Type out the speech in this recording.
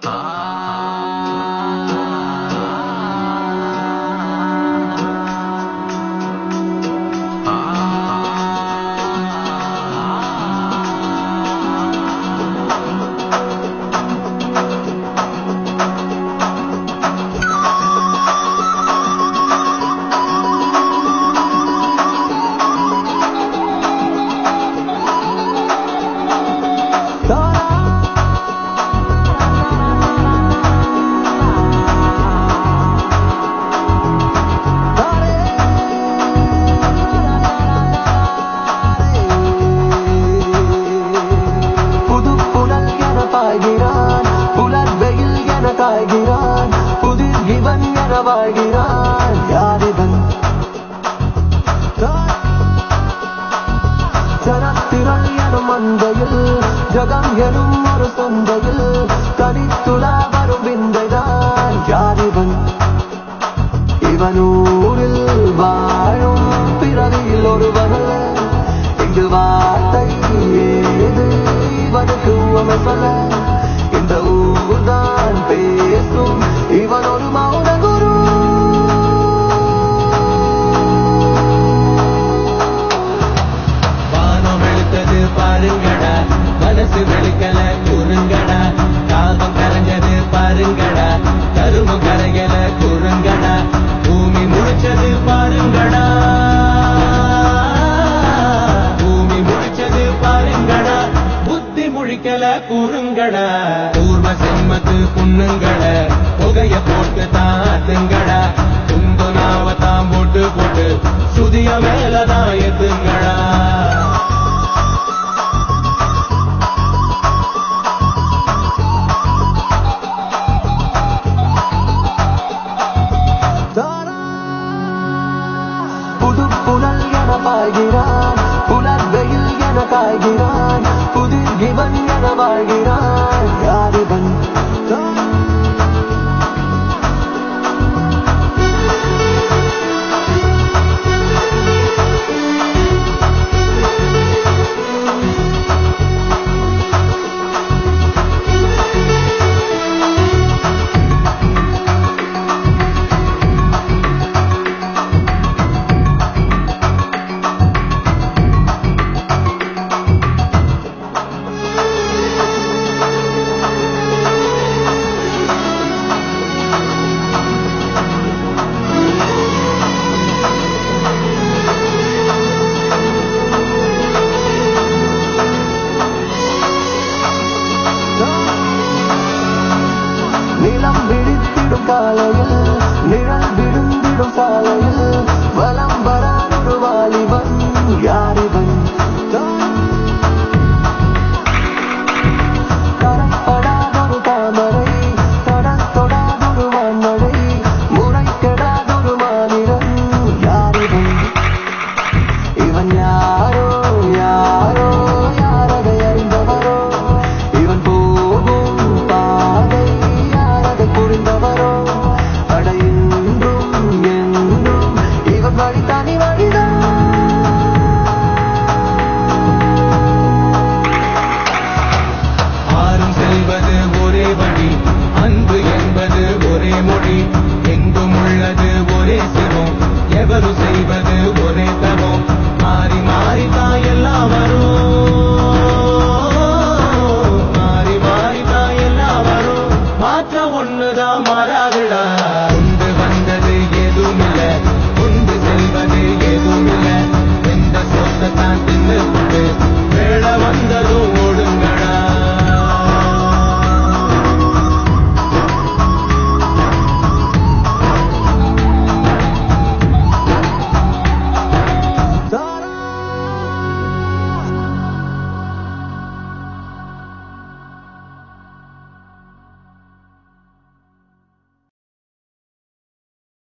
புதிர் இவன் என வாழ்கிறான் யாரிவன் சனத்திரள் எனும் மந்தையில் ஜகம் எனும் ஒரு சந்தையில் தனித்துலா வரும் விந்தைதான் யாரிவன் இவனூரில் வாழும் பிறவியில் ஒருவன் இங்கு வார்த்தை ஏது இவனுக்கு உவமை சொல்ல இந்த ஊர்தான் பேசும் இவன் ஒரு மௌன குரு வானம் வெளுத்தது பாருங்கடா மனசு வெளுக்கல குறுங்கடா காபம் கரைஞ்சது பாருங்கடா கருமம் கரையல குறுங்கடா பூமி முடிச்சது பாருங்கடா பூமி முடிச்சது பாருங்கடா புத்தி முழிக்கல குறுங்கடா பூர்வ செம்மத்து புண்ணுங்கட புகைய போட்டு தாத்துங்கடா தும்பு நாவத்தான் போட்டு போட்டு சுதிய மேலதான் எத்துங்கடா